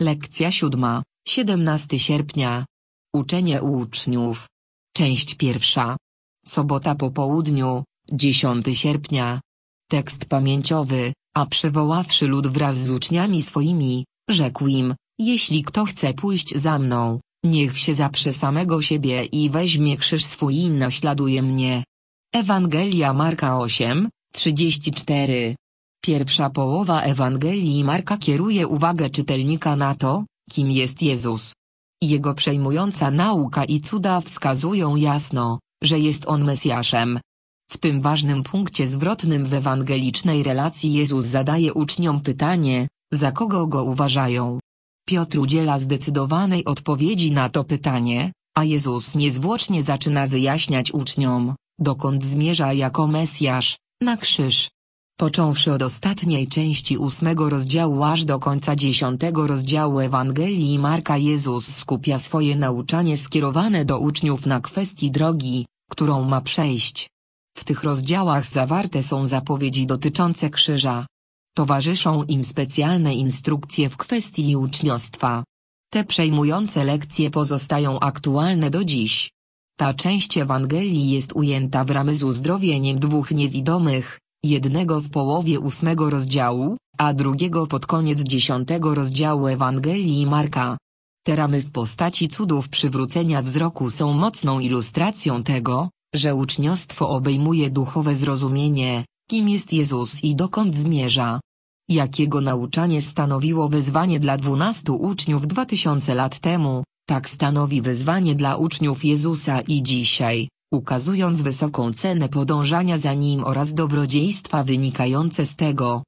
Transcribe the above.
Lekcja 7, 17 sierpnia. Uczenie uczniów. Część pierwsza. Sobota po południu, 10 sierpnia. Tekst pamięciowy: a przywoławszy lud wraz z uczniami swoimi, rzekł im: jeśli kto chce pójść za mną, niech się zaprze samego siebie i weźmie krzyż swój i naśladuje mnie. Ewangelia Marka 8:34. Pierwsza połowa Ewangelii Marka kieruje uwagę czytelnika na to, kim jest Jezus. Jego przejmująca nauka i cuda wskazują jasno, że jest On Mesjaszem. W tym ważnym punkcie zwrotnym w ewangelicznej relacji Jezus zadaje uczniom pytanie, za kogo Go uważają. Piotr udziela zdecydowanej odpowiedzi na to pytanie, a Jezus niezwłocznie zaczyna wyjaśniać uczniom, dokąd zmierza jako Mesjasz, na krzyż. Począwszy od ostatniej części 8 rozdziału aż do końca 10 rozdziału Ewangelii Marka, Jezus skupia swoje nauczanie skierowane do uczniów na kwestii drogi, którą ma przejść. W tych rozdziałach zawarte są zapowiedzi dotyczące krzyża. Towarzyszą im specjalne instrukcje w kwestii uczniostwa. Te przejmujące lekcje pozostają aktualne do dziś. Ta część Ewangelii jest ujęta w ramy z uzdrowieniem dwóch niewidomych, jednego w połowie 8 rozdziału, a drugiego pod koniec 10 rozdziału Ewangelii Marka. Te ramy w postaci cudów przywrócenia wzroku są mocną ilustracją tego, że uczniostwo obejmuje duchowe zrozumienie, kim jest Jezus i dokąd zmierza. Jak Jego nauczanie stanowiło wyzwanie dla 12 uczniów 2000 lat temu, tak stanowi wyzwanie dla uczniów Jezusa i dzisiaj, ukazując wysoką cenę podążania za Nim oraz dobrodziejstwa wynikające z tego.